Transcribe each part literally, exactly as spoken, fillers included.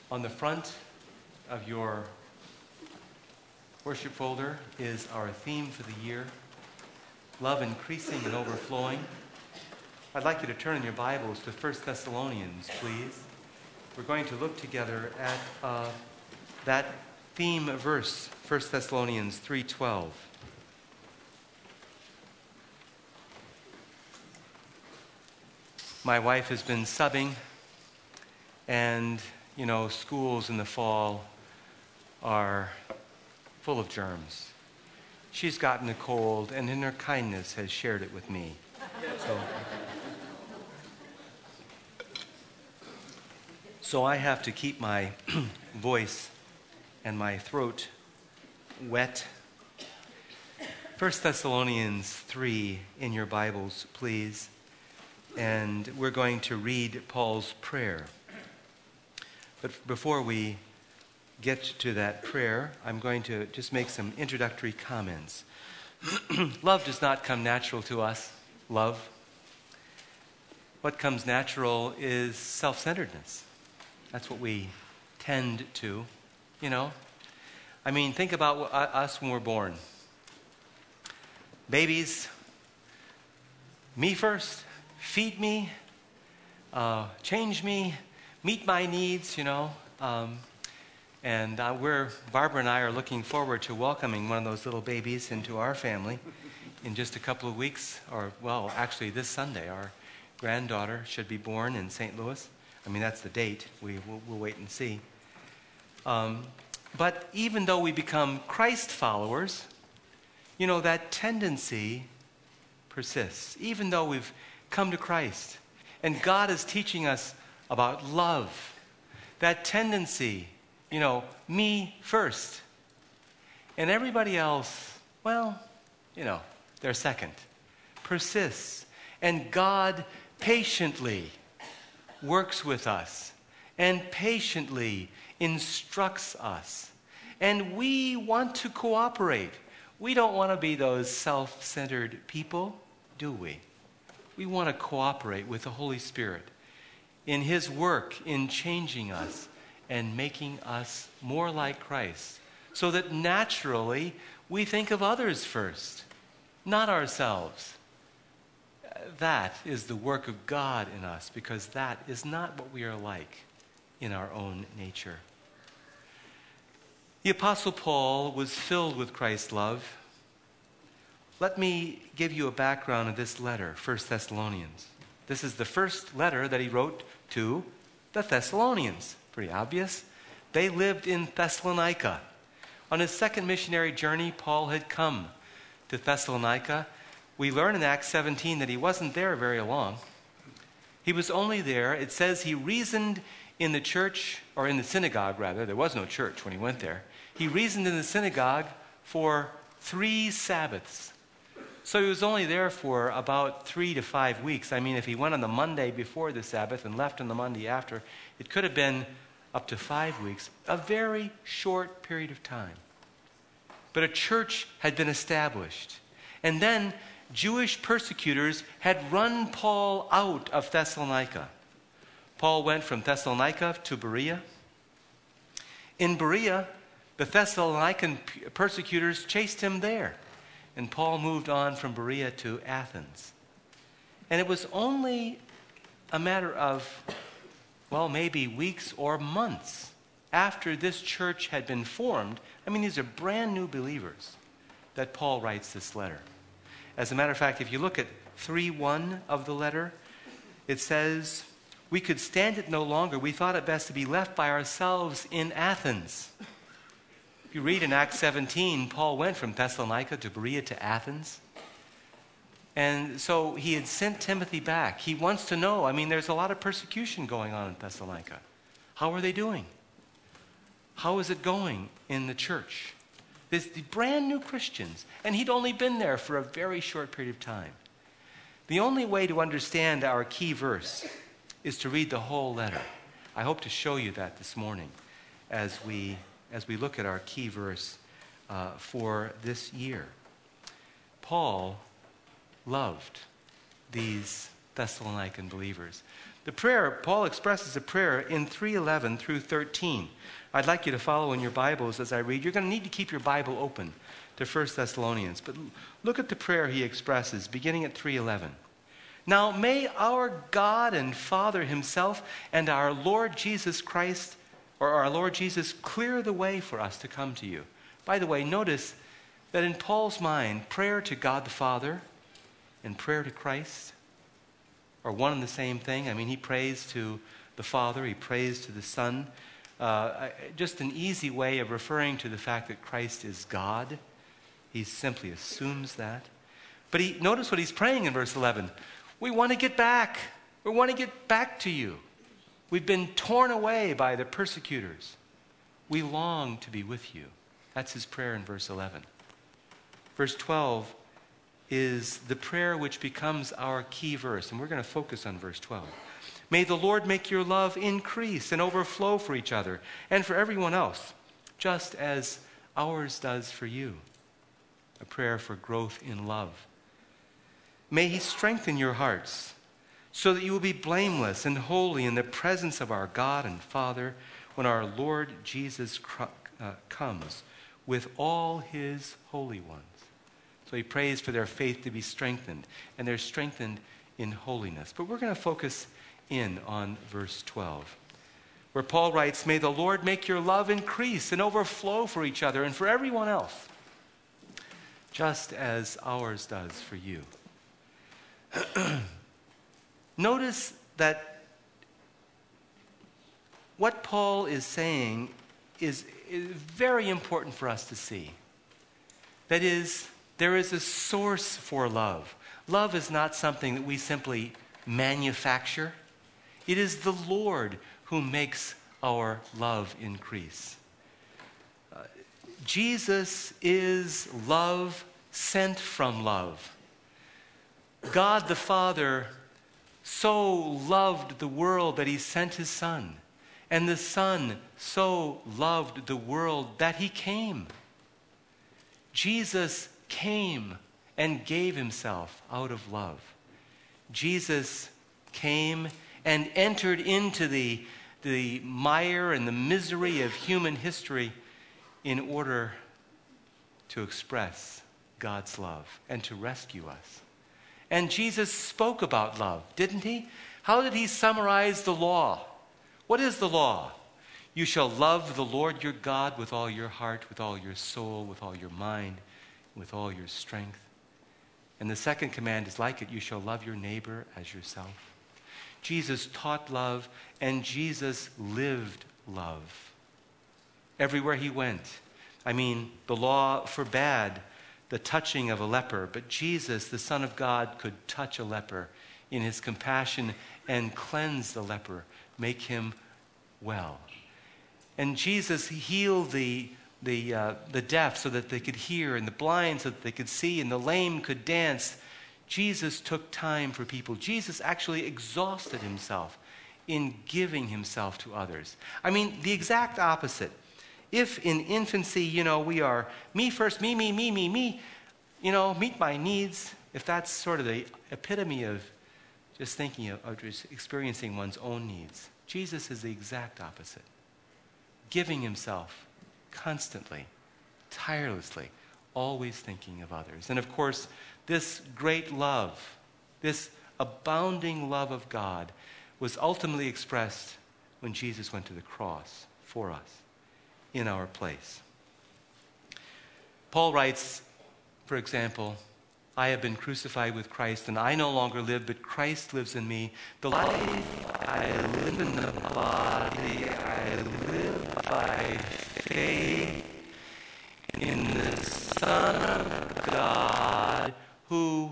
On the front of your worship folder is our theme for the year, Love Increasing and Overflowing. I'd like you to turn in your Bibles to First Thessalonians, please. We're going to look together at uh, that theme verse, First Thessalonians three twelve. My wife has been subbing, and, you know, schools in the fall are full of germs. She's gotten a cold, and in her kindness has shared it with me. So, so I have to keep my voice and my throat wet. First Thessalonians three in your Bibles, please. And we're going to read Paul's prayer. But before we get to that prayer, I'm going to just make some introductory comments. Love does not come natural to us. Love. What comes natural is self-centeredness. That's what we tend to, you know. I mean, think about us when we're born. Babies, me first. Feed me, uh, change me, meet my needs, you know. Um, and uh, we're, Barbara and I are looking forward to welcoming one of those little babies into our family in just a couple of weeks. Or, well, actually this Sunday, our granddaughter should be born in Saint Louis. I mean, that's the date. We, we'll, we'll wait and see. Um, but even though we become Christ followers, you know, that tendency persists. Even though we've come to Christ, and God is teaching us about love. That tendency, you know, me first. And everybody else, well, you know, they're second. Persists. And God patiently works with us and patiently instructs us. And we want to cooperate. We don't want to be those self-centered people, do we? We want to cooperate with the Holy Spirit in His work in changing us and making us more like Christ, so that naturally we think of others first, not ourselves. That is the work of God in us, because that is not what we are like in our own nature. The Apostle Paul was filled with Christ's love. Let me give you a background of this letter, First Thessalonians. This is the first letter that he wrote to the Thessalonians. Pretty obvious. They lived in Thessalonica. On his second missionary journey, Paul had come to Thessalonica. We learn in Acts seventeen that he wasn't there very long. He was only there, it says he reasoned in the church, or in the synagogue rather. There was no church when he went there. He reasoned in the synagogue for three Sabbaths. So he was only there for about three to five weeks. I mean, if he went on the Monday before the Sabbath and left on the Monday after, it could have been up to five weeks, a very short period of time. But a church had been established. And then Jewish persecutors had run Paul out of Thessalonica. Paul went from Thessalonica to Berea. In Berea, the Thessalonican persecutors chased him there. And Paul moved on from Berea to Athens. And it was only a matter of, well, maybe weeks or months after this church had been formed. I mean, these are brand new believers, that Paul writes this letter. As a matter of fact, if you look at three one of the letter, it says, "We could stand it no longer. We thought it best to be left by ourselves in Athens." You read in Acts seventeen, Paul went from Thessalonica to Berea to Athens. And so he had sent Timothy back. He wants to know, I mean, there's a lot of persecution going on in Thessalonica. How are they doing? How is it going in the church? There's the brand new Christians. And he'd only been there for a very short period of time. The only way to understand our key verse is to read the whole letter. I hope to show you that this morning as we as we look at our key verse uh, for this year. Paul loved these Thessalonican believers. The prayer, Paul expresses a prayer in three eleven through thirteen. I'd like you to follow in your Bibles as I read. You're going to need to keep your Bible open to First Thessalonians. But look at the prayer he expresses, beginning at three eleven. Now may our God and Father himself and our Lord Jesus Christ, or our Lord Jesus, clear the way for us to come to you. By the way, notice that in Paul's mind, prayer to God the Father and prayer to Christ are one and the same thing. I mean, he prays to the Father, he prays to the Son. Uh, just an easy way of referring to the fact that Christ is God. He simply assumes that. But he, notice what he's praying in verse eleven. We want to get back. We want to get back to you. We've been torn away by the persecutors. We long to be with you. That's his prayer in verse eleven. Verse twelve is the prayer which becomes our key verse, and we're going to focus on verse twelve. May the Lord make your love increase and overflow for each other and for everyone else, just as ours does for you. A prayer for growth in love. May he strengthen your hearts so that you will be blameless and holy in the presence of our God and Father when our Lord Jesus uh, comes with all his holy ones. So he prays for their faith to be strengthened, and they're strengthened in holiness. But we're going to focus in on verse twelve, where Paul writes, may the Lord make your love increase and overflow for each other and for everyone else, just as ours does for you. Notice that what Paul is saying is, is very important for us to see. That is, there is a source for love. Love is not something that we simply manufacture. It is the Lord who makes our love increase. Uh, Jesus is love sent from love. God the Father so loved the world that he sent his Son. And the Son so loved the world that he came. Jesus came and gave himself out of love. Jesus came and entered into the, the mire and the misery of human history in order to express God's love and to rescue us. And Jesus spoke about love, didn't he? How did he summarize the law? What is the law? You shall love the Lord your God with all your heart, with all your soul, with all your mind, with all your strength. And the second command is like it. You shall love your neighbor as yourself. Jesus taught love, and Jesus lived love. Everywhere he went. I mean, the law forbade the touching of a leper, but Jesus, the Son of God, could touch a leper in his compassion and cleanse the leper, make him well. And Jesus healed the, the, uh, the deaf so that they could hear, and the blind so that they could see, and the lame could dance. Jesus took time for people. Jesus actually exhausted himself in giving himself to others. I mean, the exact opposite. If in infancy, you know, we are me first, me, me, me, me, me, you know, meet my needs, if that's sort of the epitome of just thinking of, of just experiencing one's own needs, Jesus is the exact opposite. Giving himself constantly, tirelessly, always thinking of others. And of course, this great love, this abounding love of God was ultimately expressed when Jesus went to the cross for us, in our place. Paul writes, for example, I have been crucified with Christ, and I no longer live, but Christ lives in me. The life I live in the body, I live by faith in the Son of God who,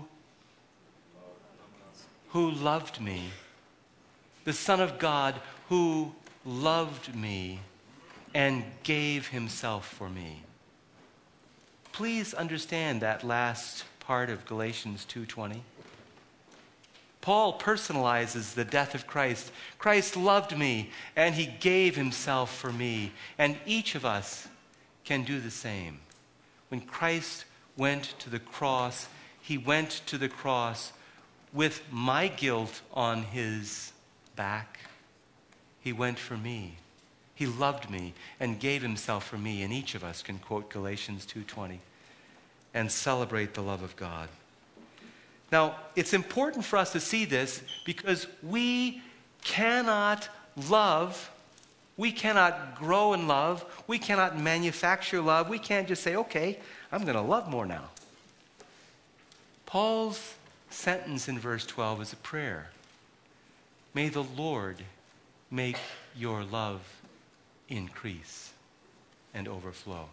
who loved me. The Son of God who loved me and gave himself for me. Please understand that last part of Galatians two twenty. Paul personalizes the death of Christ. Christ loved me, and he gave himself for me. And each of us can do the same. When Christ went to the cross, he went to the cross with my guilt on his back, he went for me. He loved me and gave himself for me. And each of us can quote Galatians two twenty and celebrate the love of God. Now, it's important for us to see this because we cannot love, we cannot grow in love, we cannot manufacture love. We can't just say, okay, I'm going to love more now. Paul's sentence in verse twelve is a prayer. May the Lord make your love increase and overflow.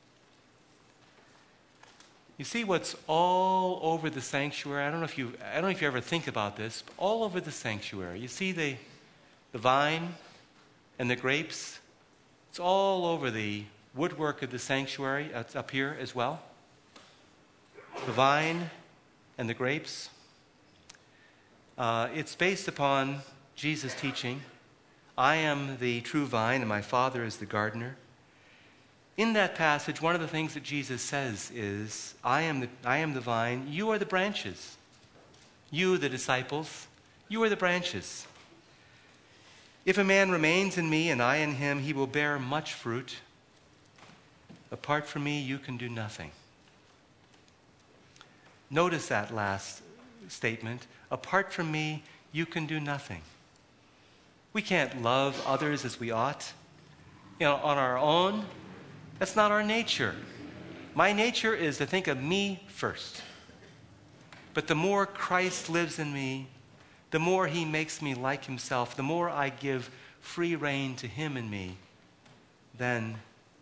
You see what's all over the sanctuary? I don't know if you I don't know if you ever think about this, but all over the sanctuary. You see the the vine and the grapes? It's all over the woodwork of the sanctuary. It's up here as well. The vine and the grapes. Uh, it's based upon Jesus' teaching. I am the true vine and my Father is the gardener. In that passage, one of the things that Jesus says is, I am the, I am the vine, you are the branches. You, the disciples, you are the branches. If a man remains in me and I in him, he will bear much fruit. Apart from me, you can do nothing. Notice that last statement. Apart from me, you can do nothing. We can't love others as we ought. You know, on our own, that's not our nature. My nature is to think of me first. But the more Christ lives in me, the more he makes me like himself, the more I give free rein to him in me, then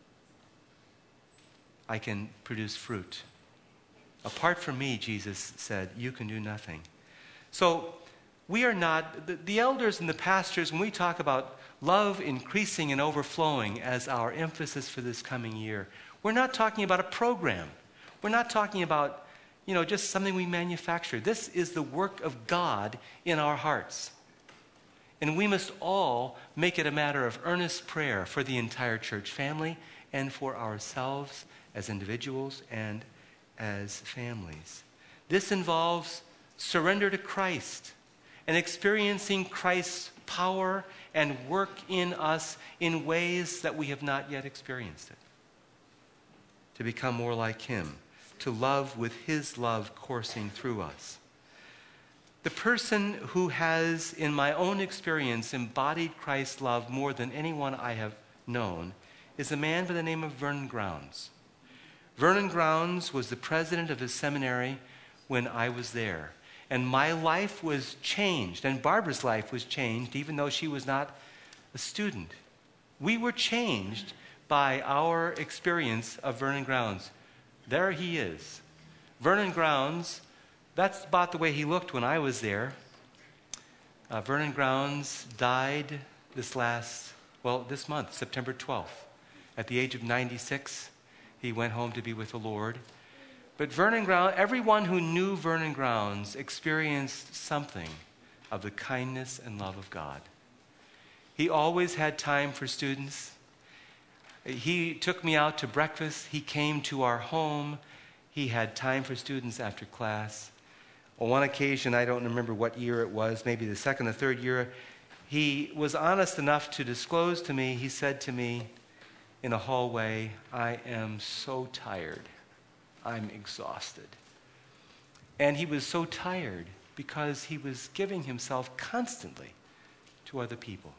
I can produce fruit. Apart from me, Jesus said, you can do nothing. So we are not, the, the elders and the pastors, when we talk about love increasing and overflowing as our emphasis for this coming year, we're not talking about a program. We're not talking about, you know, just something we manufacture. This is the work of God in our hearts. And we must all make it a matter of earnest prayer for the entire church family and for ourselves as individuals and as families. This involves surrender to Christ and experiencing Christ's power and work in us in ways that we have not yet experienced it. To become more like him, to love with his love coursing through us. The person who has, in my own experience, embodied Christ's love more than anyone I have known is a man by the name of Vernon Grounds. Vernon Grounds was the president of his seminary when I was there. And my life was changed, and Barbara's life was changed, even though she was not a student. We were changed by our experience of Vernon Grounds. There he is. Vernon Grounds, that's about the way he looked when I was there. Uh, Vernon Grounds died this last, well, this month, September twelfth. At the age of ninety-six, he went home to be with the Lord. But Vernon Grounds, everyone who knew Vernon Grounds experienced something of the kindness and love of God. He always had time for students. He took me out to breakfast. He came to our home. He had time for students after class. On one occasion, I don't remember what year it was, maybe the second or third year, he was honest enough to disclose to me, he said to me in a hallway, I am so tired. I'm exhausted. And he was so tired because he was giving himself constantly to other people.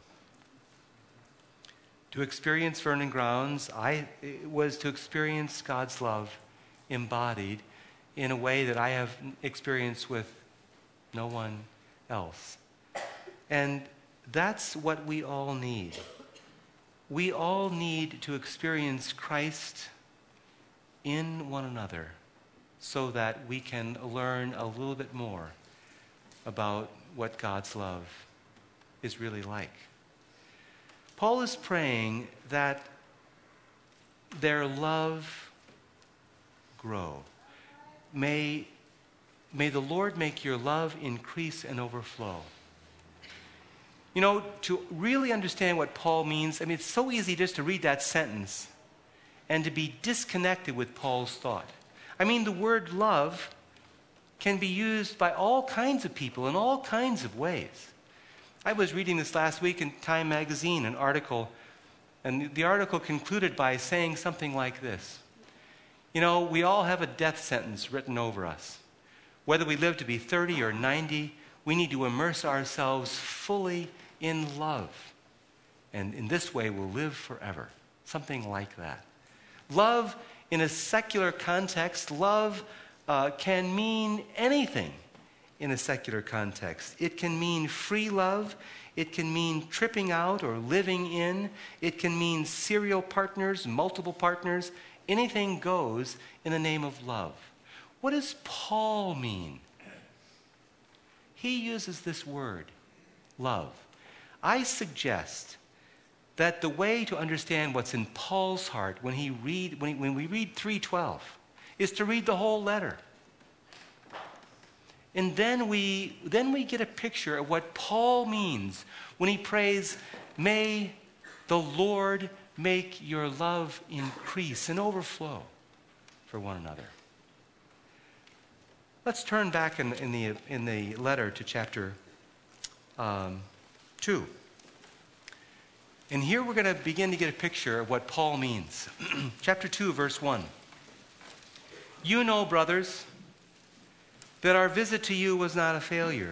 To experience Vernon Grounds, I, it was to experience God's love embodied in a way that I have experienced with no one else. And that's what we all need. We all need to experience Christ in one another so that we can learn a little bit more about what God's love is really like. Paul is praying that their love grow. May, may the Lord make your love increase and overflow. You know, to really understand what Paul means, I mean, it's so easy just to read that sentence and to be disconnected with Paul's thought. I mean, the word love can be used by all kinds of people in all kinds of ways. I was reading this last week in Time magazine, an article, and the article concluded by saying something like this. You know, we all have a death sentence written over us. Whether we live to be thirty or ninety, we need to immerse ourselves fully in love. And in this way, we'll live forever. Something like that. Love in a secular context, love uh, can mean anything in a secular context. It can mean free love. It can mean tripping out or living in. It can mean serial partners, multiple partners. Anything goes in the name of love. What does Paul mean? He uses this word, love. I suggest that the way to understand what's in Paul's heart when, he read, when, he, when we read three twelve is to read the whole letter. And then we, then we get a picture of what Paul means when he prays, may the Lord make your love increase and overflow for one another. Let's turn back in, in, the, in the letter to chapter um, two. And here we're going to begin to get a picture of what Paul means. Chapter two, verse one. You know, brothers, that our visit to you was not a failure.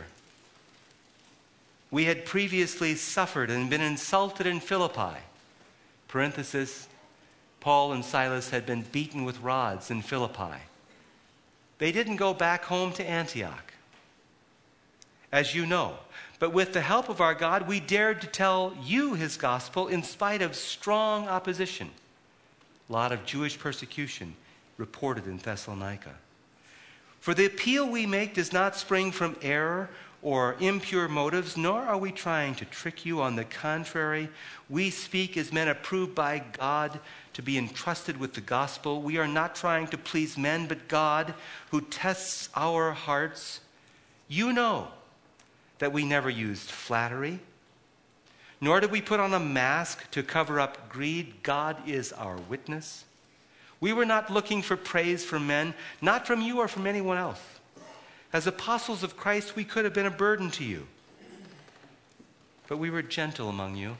We had previously suffered and been insulted in Philippi. Parenthesis, Paul and Silas had been beaten with rods in Philippi. They didn't go back home to Antioch, as you know. But with the help of our God, we dared to tell you his gospel in spite of strong opposition. A lot of Jewish persecution reported in Thessalonica. For the appeal we make does not spring from error or impure motives, nor are we trying to trick you. On the contrary, we speak as men approved by God to be entrusted with the gospel. We are not trying to please men, but God, who tests our hearts. You know that we never used flattery, nor did we put on a mask to cover up greed. God is our witness. We were not looking for praise from men, not from you or from anyone else. As apostles of Christ, we could have been a burden to you, but we were gentle among you,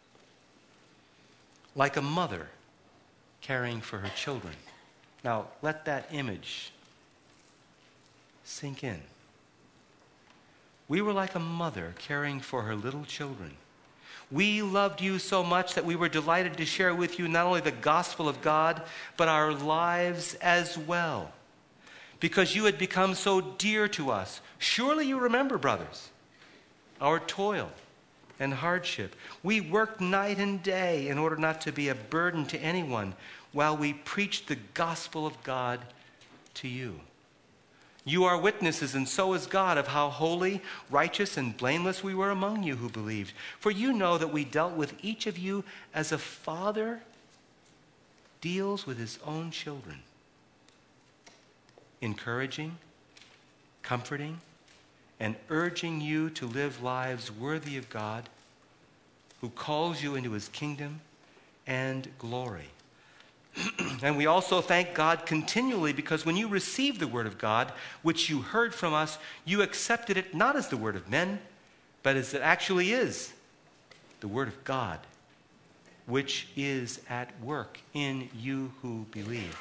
like a mother caring for her children. Now, let that image sink in. We were like a mother caring for her little children. We loved you so much that we were delighted to share with you not only the gospel of God, but our lives as well, because you had become so dear to us. Surely you remember, brothers, our toil and hardship. We worked night and day in order not to be a burden to anyone while we preached the gospel of God to you. You are witnesses, and so is God, of how holy, righteous, and blameless we were among you who believed. For you know that we dealt with each of you as a father deals with his own children, encouraging, comforting, and urging you to live lives worthy of God, who calls you into his kingdom and glory. And we also thank God continually because when you received the word of God, which you heard from us, you accepted it not as the word of men, but as it actually is, the word of God, which is at work in you who believe.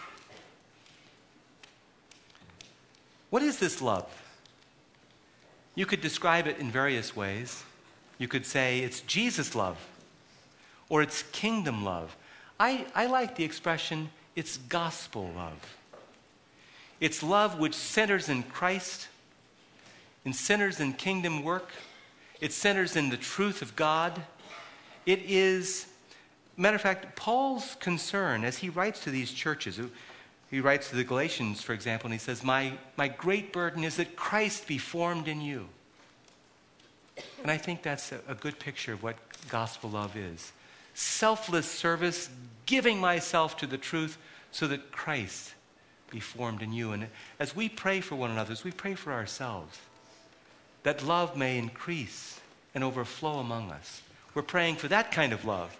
What is this love? You could describe it in various ways. You could say it's Jesus love, or it's kingdom love. I, I like the expression, it's gospel love. It's love which centers in Christ, and centers in kingdom work. It centers in the truth of God. It is, matter of fact, Paul's concern as he writes to these churches, he writes to the Galatians, for example, and he says, my, my great burden is that Christ be formed in you. And I think that's a, a good picture of what gospel love is. Selfless service, giving myself to the truth so that Christ be formed in you. And as we pray for one another, as we pray for ourselves, that love may increase and overflow among us. We're praying for that kind of love,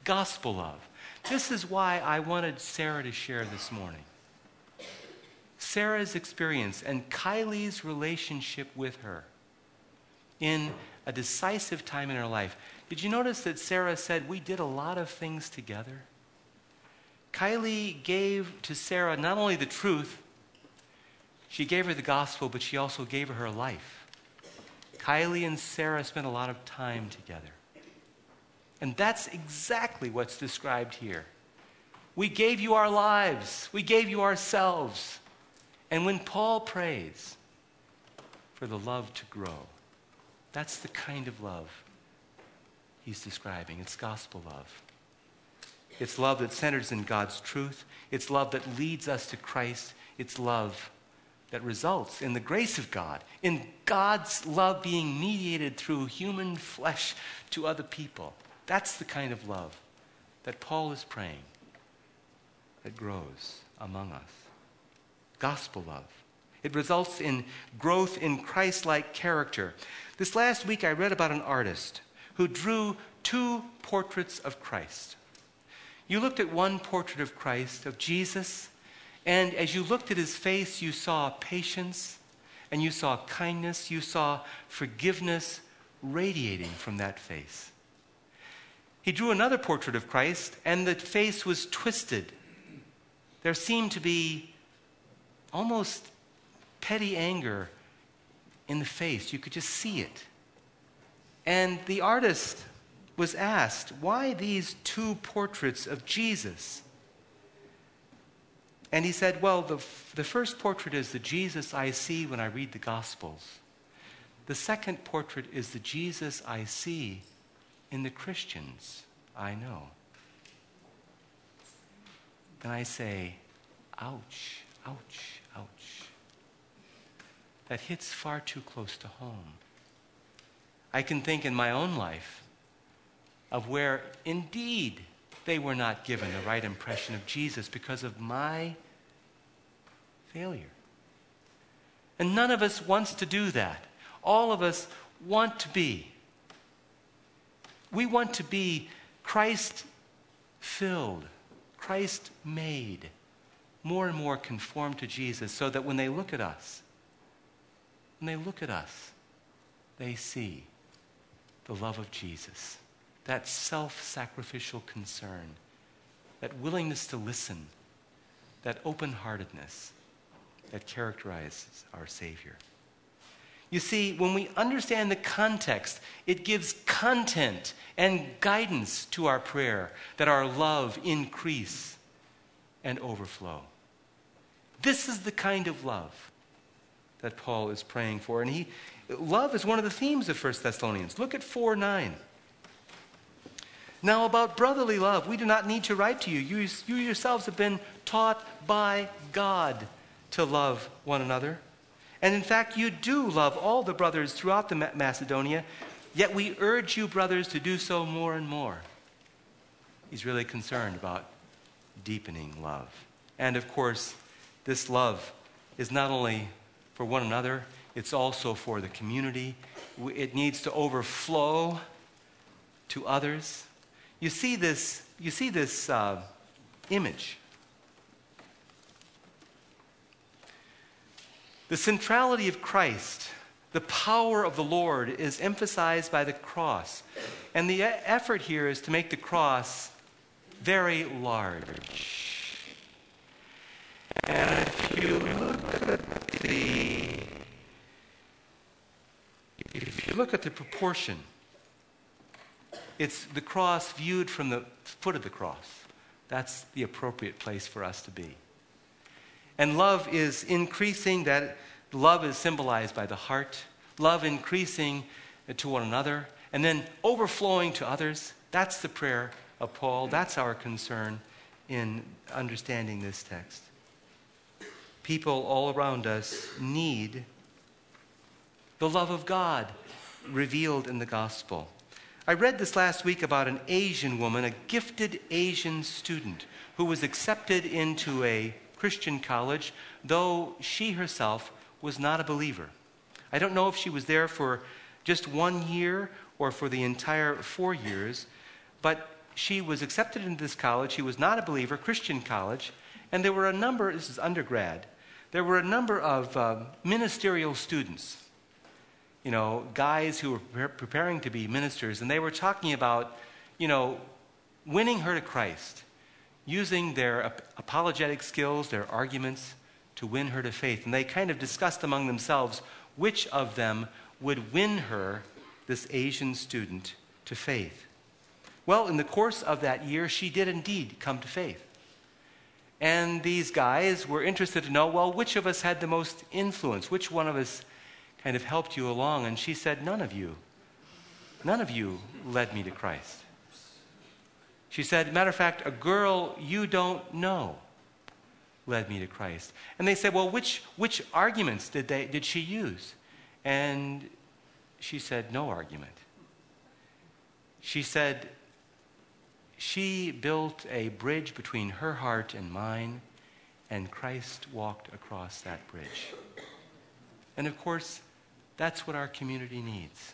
gospel love. This is why I wanted Sarah to share this morning. Sarah's experience and Kylie's relationship with her in a decisive time in her life. Did you notice that Sarah said, we did a lot of things together? Kylie gave to Sarah not only the truth, she gave her the gospel, but she also gave her her life. Kylie and Sarah spent a lot of time together. And that's exactly what's described here. We gave you our lives. We gave you ourselves. And when Paul prays for the love to grow, that's the kind of love he's describing. It's gospel love. It's love that centers in God's truth. It's love that leads us to Christ. It's love that results in the grace of God, in God's love being mediated through human flesh to other people. That's the kind of love that Paul is praying that grows among us. Gospel love. It results in growth in Christ-like character. This last week I read about an artist who drew two portraits of Christ. You looked at one portrait of Christ, of Jesus, and as you looked at his face, you saw patience, and you saw kindness, you saw forgiveness radiating from that face. He drew another portrait of Christ, and the face was twisted. There seemed to be almost petty anger in the face. You could just see it. And the artist was asked, why these two portraits of Jesus? And he said, well, the, the first portrait is the Jesus I see when I read the Gospels. The second portrait is the Jesus I see in the Christians I know. And I say, ouch, ouch, ouch. That hits far too close to home. I can think in my own life of where indeed they were not given the right impression of Jesus because of my failure. And none of us wants to do that. All of us want to be. We want to be Christ-filled, Christ-made, more and more conformed to Jesus, so that when they look at us, when they look at us, they see the love of Jesus, that self-sacrificial concern, that willingness to listen, that open-heartedness that characterizes our Savior. You see, when we understand the context, it gives content and guidance to our prayer, that our love increase and overflow. This is the kind of love that Paul is praying for. And he, love is one of the themes of First Thessalonians. Look at four nine. Now about brotherly love, we do not need to write to you. You, you yourselves have been taught by God to love one another. And in fact, you do love all the brothers throughout the Macedonia, yet we urge you, brothers, to do so more and more. He's really concerned about deepening love. And of course, this love is not only for one another, it's also for the community. It needs to overflow to others. You see this, you see this uh, image. The centrality of Christ, the power of the Lord, is emphasized by the cross. And the effort here is to make the cross very large. And if you look at the, if you look at the proportion, it's the cross viewed from the foot of the cross. That's the appropriate place for us to be. And love is increasing. That love is symbolized by the heart. Love increasing to one another and then overflowing to others. That's the prayer of Paul. That's our concern in understanding this text. People all around us need the love of God revealed in the gospel. I read this last week about an Asian woman, a gifted Asian student who was accepted into a Christian college, though she herself was not a believer. I don't know if she was there for just one year or for the entire four years, but she was accepted into this college. She was not a believer, Christian college, and there were a number, this is undergrad, there were a number of uh, ministerial students, you know, guys who were pre- preparing to be ministers, and they were talking about, you know, winning her to Christ, using their ap- apologetic skills, their arguments, to win her to faith. And they kind of discussed among themselves which of them would win her, this Asian student, to faith. Well, in the course of that year, she did indeed come to faith. And these guys were interested to know, well, which of us had the most influence? Which one of us kind of helped you along? And she said, none of you. None of you led me to Christ. She said, matter of fact, a girl you don't know led me to Christ. And they said, well, which which arguments did they did she use? And she said, no argument. She said, she built a bridge between her heart and mine, and Christ walked across that bridge. And of course, that's what our community needs.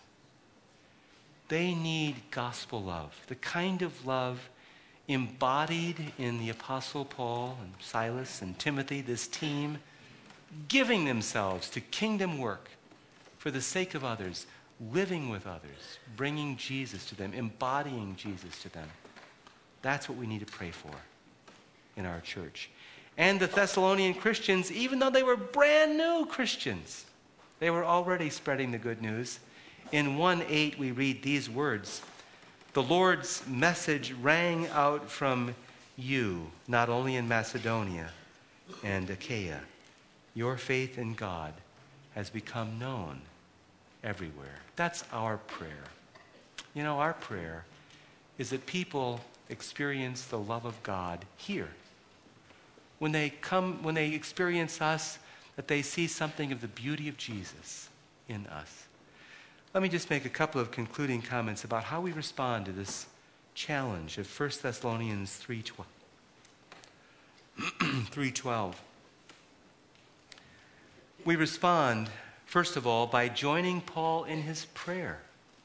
They need gospel love, the kind of love embodied in the Apostle Paul and Silas and Timothy, this team, giving themselves to kingdom work for the sake of others, living with others, bringing Jesus to them, embodying Jesus to them. That's what we need to pray for in our church. And the Thessalonian Christians, even though they were brand new Christians, they were already spreading the good news. In one eight, we read these words, the Lord's message rang out from you, not only in Macedonia and Achaia. Your faith in God has become known everywhere. That's our prayer. You know, our prayer is that people experience the love of God here. When they come, when they experience us, that they see something of the beauty of Jesus in us. Let me just make a couple of concluding comments about how we respond to this challenge of First Thessalonians three twelve. We respond, first of all, by joining Paul in his prayer.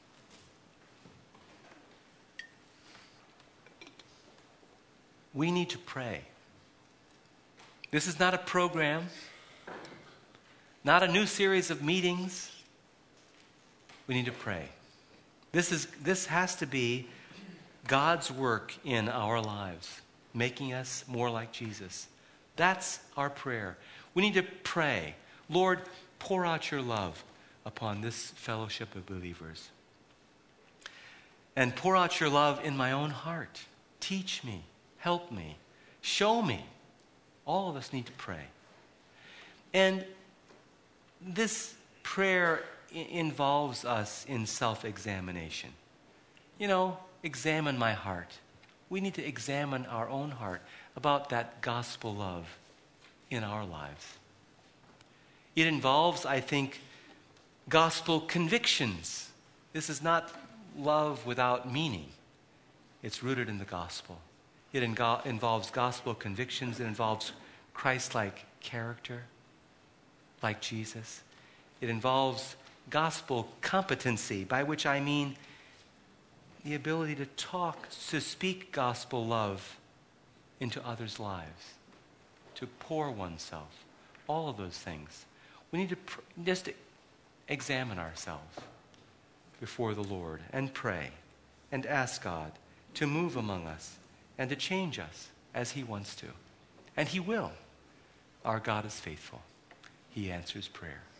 We need to pray. This is not a program, not a new series of meetings. We need to pray. This is this has to be God's work in our lives, making us more like Jesus. That's our prayer. We need to pray, Lord, pour out your love upon this fellowship of believers. And pour out your love in my own heart. Teach me. Help me. Show me. All of us need to pray. And this prayer I- involves us in self-examination. You know, examine my heart. We need to examine our own heart about that gospel love in our lives. It involves, I think, gospel convictions. This is not love without meaning. It's rooted in the gospel. It ingo- involves gospel convictions. It involves Christ-like character, like Jesus. It involves gospel competency, by which I mean the ability to talk, to speak gospel love into others' lives, to pour oneself, all of those things. We need to pr- just examine ourselves before the Lord and pray and ask God to move among us and to change us as he wants to. And he will. Our God is faithful. He answers prayer.